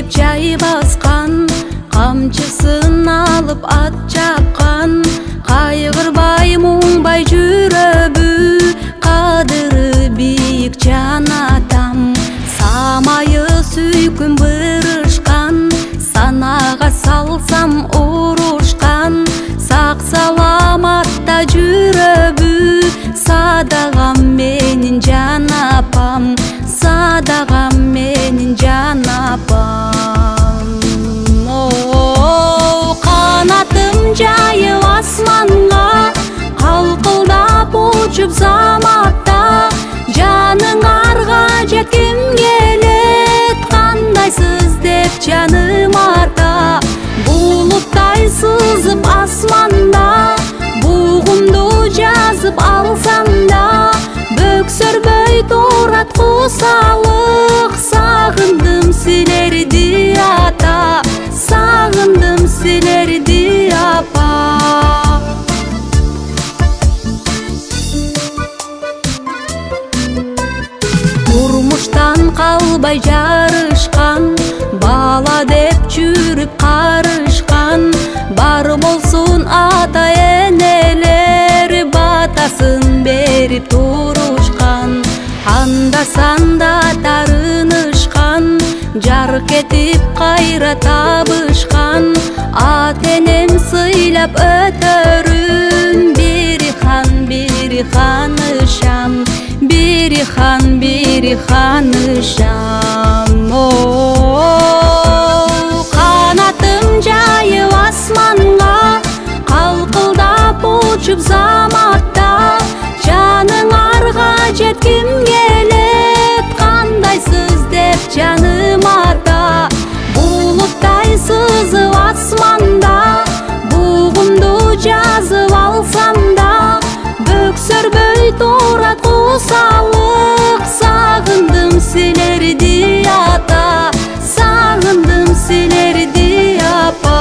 биіп жай басқан, қамшысын алып ат жапқан, қайғырбай мұңбай жүрөбү, қадыры биік жан атам. Самайы сүйкім бұрышқан, санаға салсам ұрышқан, сақ саламатта жүрөбү, садағам менің жан апам, садағам менің жан апам. Қанатым жайып асманға, қалқылдап ұшып заматта, жаның арға жеткім келет, қандайсыз деп жаным арта. Бұлыттай сызып асманда, бұғымды жазып алсамда, бөксөрбөй турат құсалық. Сағындым силерди ата, сағындым силерди апа. Турмуштан қалбай жарышқан, бала деп жүріп қарышқан, бар болсын ата энелер, батасын беріп турушқан. Анда-санда тарынышқан, жарық етіп қайра табышқан, ат энем сыйлап өтөрүм, бири ханышам, бири ханышам. Қанатым жайып асманға, қалқылдап ұшып заматта, жаның арға жеткім келет, қандайсыз деп жаным ата. Бұлыттай сызып асманда, бұғымды жазып алсамда, бөксөрбөй турат құсалық. Сағындым силерди ата, сағындым силерди апа.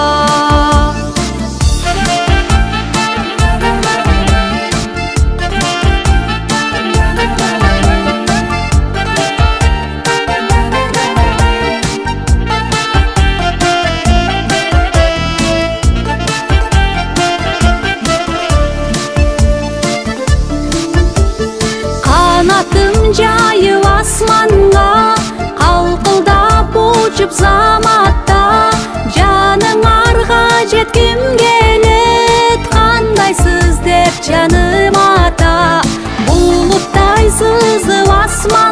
Қанатым жайып асманға, қалқылдап ұшып заматта, жаның арға жеткім келет, қандайсыз деп жаным ата. Бұлыттай сызып асман